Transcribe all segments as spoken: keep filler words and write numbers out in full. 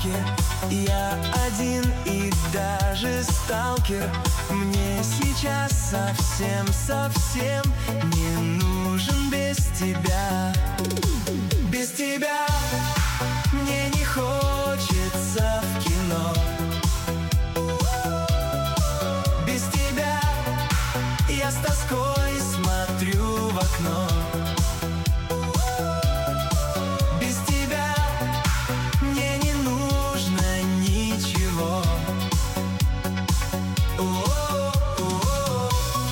парке. Я один и даже сталкер. Мне сейчас совсем-совсем не нужен без тебя. Без тебя мне не хочется в кино. Без тебя я с тоской смотрю в окно. Без тебя мне не нужно ничего. О-о-о-о.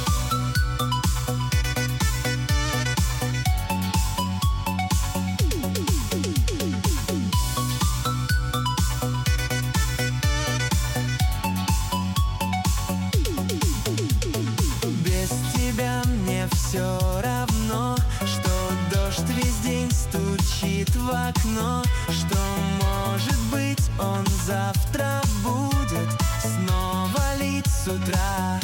Без тебя мне все равно, что дождь весь день стучит в окно, что, может быть, он завтра будет снова лить с утра.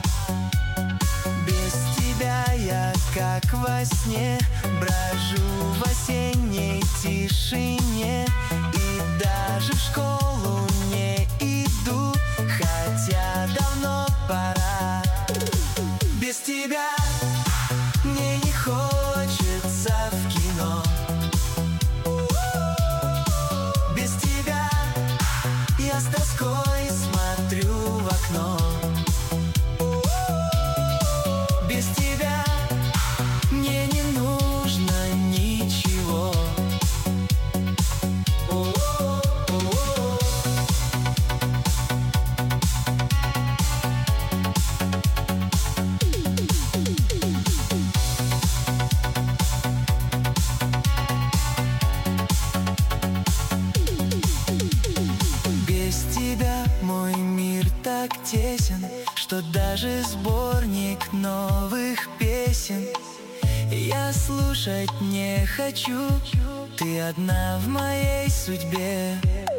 Без тебя я как во сне брожу в осенней тишине и даже в школу не иду, хотя давно пора. Без тебя мне не хочется в кино. Без тебя я с тоской смотрю в окно. Без тебя мне не нужно ничего. О-о-о-о. Без тебя мой мир так тесен, что даже сборник новых песен я слушать не хочу. Ты одна в моей судьбе.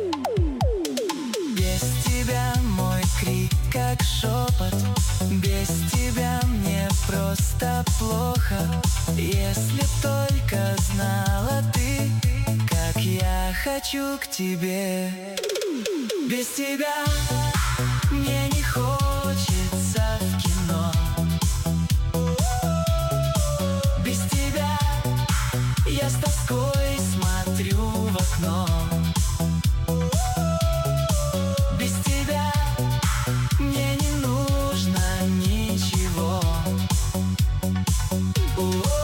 Без тебя мой крик как шепот. Без тебя мне просто плохо. Если б только знала ты, как я хочу к тебе. Без тебя мне не хочется в кино. Без тебя я с тоской смотрю в окно. Без тебя мне не нужно ничего. О-о-о.